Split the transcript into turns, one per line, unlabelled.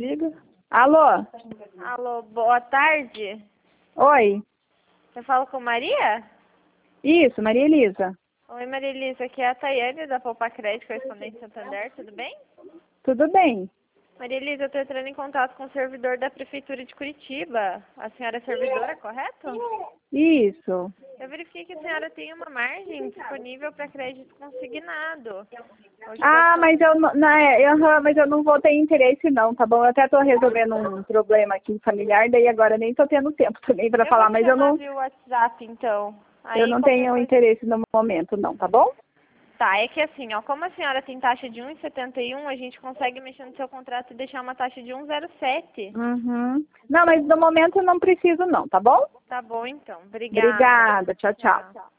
Diga. Alô?
Alô, boa tarde.
Oi?
Você fala com Maria?
Isso, Maria Elisa.
Oi, Maria Elisa, aqui é a Tayane da Poupa Crédito, correspondente Santander, tudo bem?
Tudo bem?
Maria Elisa, eu estou entrando em contato com o servidor da Prefeitura de Curitiba. A senhora é servidora, correto?
Isso.
Eu verifiquei que a senhora tem uma margem disponível para crédito consignado. Hoje
Ah,
passou...
mas mas eu não vou ter interesse não, tá bom? Eu até tô resolvendo um problema aqui familiar, daí agora nem tô tendo tempo também para falar, mas
Eu vou te chamar via WhatsApp, então.
eu
Aí
não
qualquer
tenho
coisa...
interesse no momento não, tá bom?
Tá, é que assim, ó, como a senhora tem taxa de 1,71, a gente consegue mexer no seu contrato e deixar uma taxa de 1,07.
Uhum. Não, mas no momento eu não preciso não, tá bom?
Tá bom, então. Obrigada.
Obrigada, tchau, tchau.
Tchau.